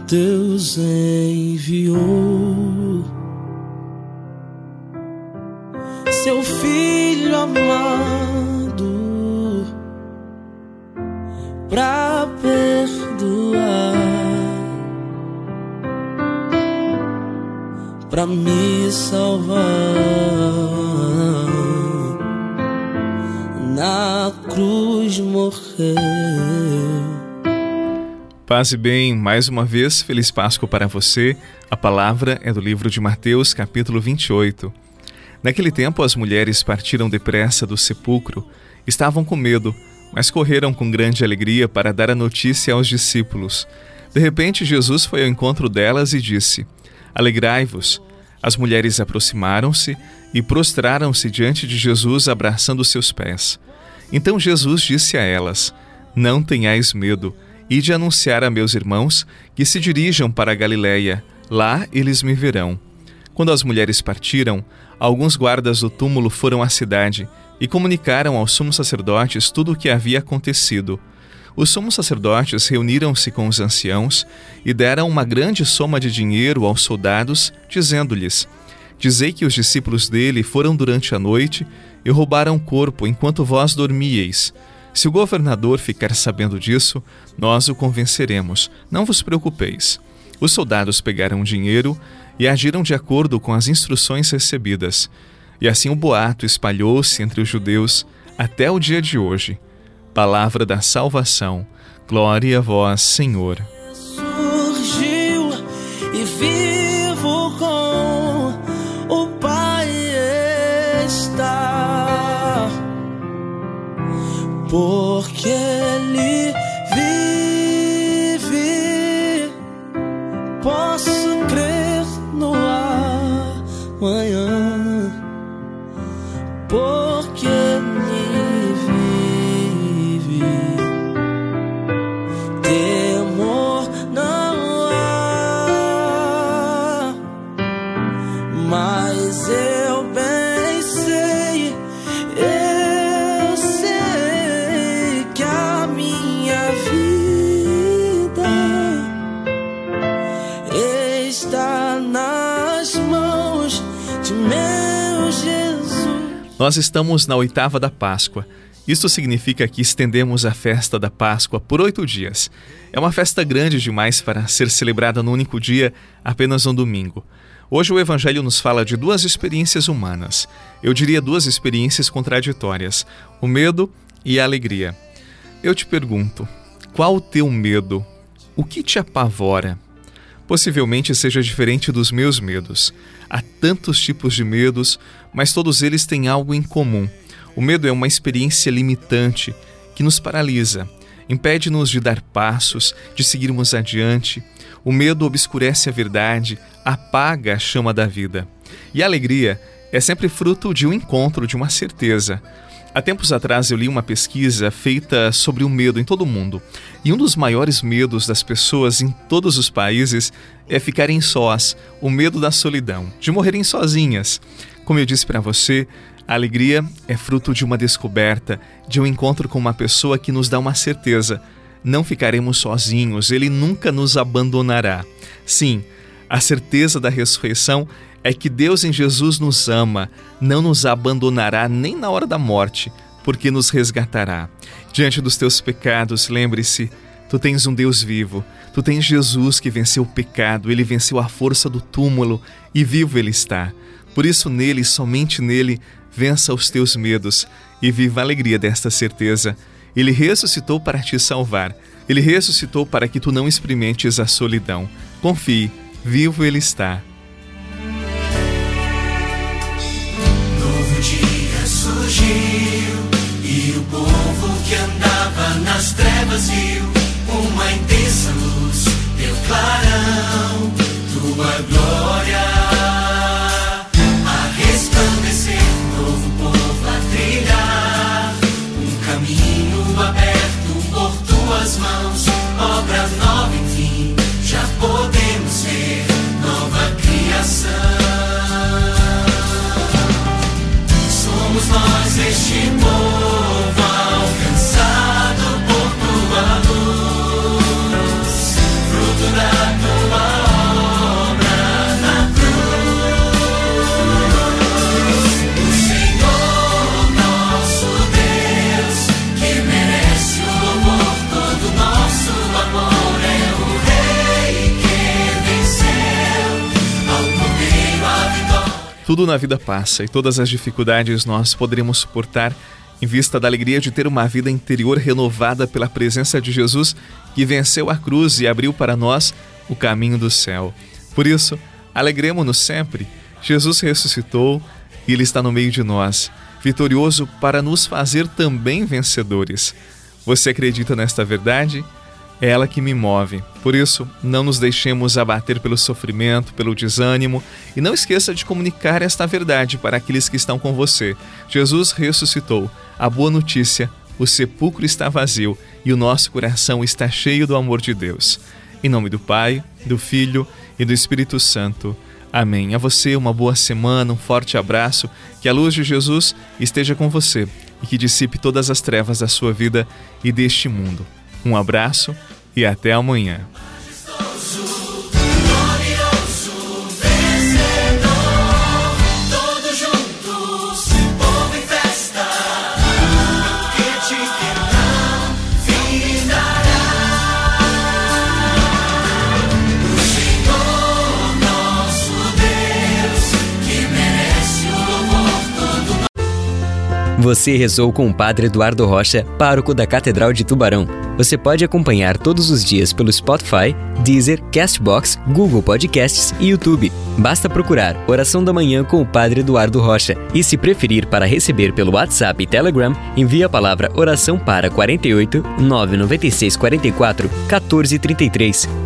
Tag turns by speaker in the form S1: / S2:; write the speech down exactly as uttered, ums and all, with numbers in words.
S1: Deus enviou seu Filho amado pra perdoar, pra me salvar. Na cruz morreu.
S2: Paz e bem, mais uma vez, Feliz Páscoa para você. A palavra é do livro de Mateus, capítulo vinte e oito. Naquele tempo, as mulheres partiram depressa do sepulcro. Estavam com medo, mas correram com grande alegria para dar a notícia aos discípulos. De repente, Jesus foi ao encontro delas e disse: Alegrai-vos. As mulheres aproximaram-se e prostraram-se diante de Jesus, abraçando seus pés. Então Jesus disse a elas: Não tenhais medo. Ide anunciar a meus irmãos que se dirijam para a Galiléia. Lá eles me verão. Quando as mulheres partiram, alguns guardas do túmulo foram à cidade e comunicaram aos sumos sacerdotes tudo o que havia acontecido. Os sumos sacerdotes reuniram-se com os anciãos e deram uma grande soma de dinheiro aos soldados, dizendo-lhes: Dizei que os discípulos dele foram durante a noite e roubaram o corpo enquanto vós dormíeis. Se o governador ficar sabendo disso, nós o convenceremos. Não vos preocupeis. Os soldados pegaram o dinheiro e agiram de acordo com as instruções recebidas. E assim o boato espalhou-se entre os judeus até o dia de hoje. Palavra da salvação. Glória a vós, Senhor.
S1: Surgiu e vivo com o Pai está, porque Ele vive. Posso crer no amanhã, porque Ele vive. Temor não há, mas eu bem sei, eu sei que a minha vida está nas mãos de meu Jesus.
S2: Nós estamos na oitava da Páscoa. Isto significa que estendemos a festa da Páscoa por oito dias. É uma festa grande demais para ser celebrada num único dia, apenas um domingo. Hoje o Evangelho nos fala de duas experiências humanas. Eu diria duas experiências contraditórias: o medo e a alegria. Eu te pergunto, qual o teu medo? O que te apavora? Possivelmente seja diferente dos meus medos. Há tantos tipos de medos, mas todos eles têm algo em comum. O medo é uma experiência limitante que nos paralisa, impede-nos de dar passos, de seguirmos adiante. O medo obscurece a verdade, apaga a chama da vida. E a alegria é sempre fruto de um encontro, de uma certeza. Há tempos atrás eu li uma pesquisa feita sobre o medo em todo o mundo. E um dos maiores medos das pessoas em todos os países é ficarem sós, o medo da solidão, de morrerem sozinhas. Como eu disse para você, a alegria é fruto de uma descoberta, de um encontro com uma pessoa que nos dá uma certeza. Não ficaremos sozinhos, Ele nunca nos abandonará. Sim, a certeza da ressurreição é que Deus em Jesus nos ama, não nos abandonará nem na hora da morte, porque nos resgatará. Diante dos teus pecados, lembre-se, tu tens um Deus vivo, tu tens Jesus que venceu o pecado, Ele venceu a força do túmulo e vivo Ele está. Por isso nele, somente nele, vença os teus medos e viva a alegria desta certeza. Ele ressuscitou para te salvar, Ele ressuscitou para que tu não experimentes a solidão. Confie, vivo Ele está.
S3: Surgiu e o povo que andava nas trevas viu uma intensa luz, teu clarão, tua glória a resplandecer, novo povo a trilhar, um caminho aberto por tuas mãos, obra nova enfim, já podemos ver nova criação. Somos nós este povo alcançado por tua luz, fruto da tua
S2: Tudo na vida passa e todas as dificuldades nós poderemos suportar em vista da alegria de ter uma vida interior renovada pela presença de Jesus, que venceu a cruz e abriu para nós o caminho do céu. Por isso, alegremo-nos sempre. Jesus ressuscitou e Ele está no meio de nós, vitorioso para nos fazer também vencedores. Você acredita nesta verdade? É ela que me move. Por isso, não nos deixemos abater pelo sofrimento, pelo desânimo, e não esqueça de comunicar esta verdade para aqueles que estão com você. Jesus ressuscitou. A boa notícia: o sepulcro está vazio e o nosso coração está cheio do amor de Deus. Em nome do Pai, do Filho e do Espírito Santo. Amém. A você uma boa semana, um forte abraço, que a luz de Jesus esteja com você e que dissipe todas as trevas da sua vida e deste mundo. Um abraço e até amanhã.
S4: Você rezou com o Padre Eduardo Rocha, pároco da Catedral de Tubarão. Você pode acompanhar todos os dias pelo Spotify, Deezer, Castbox, Google Podcasts e YouTube. Basta procurar Oração da Manhã com o Padre Eduardo Rocha. E se preferir para receber pelo WhatsApp e Telegram, envie a palavra oração para quarenta e oito, nove nove seis, quarenta e quatro, quatorze, trinta e três.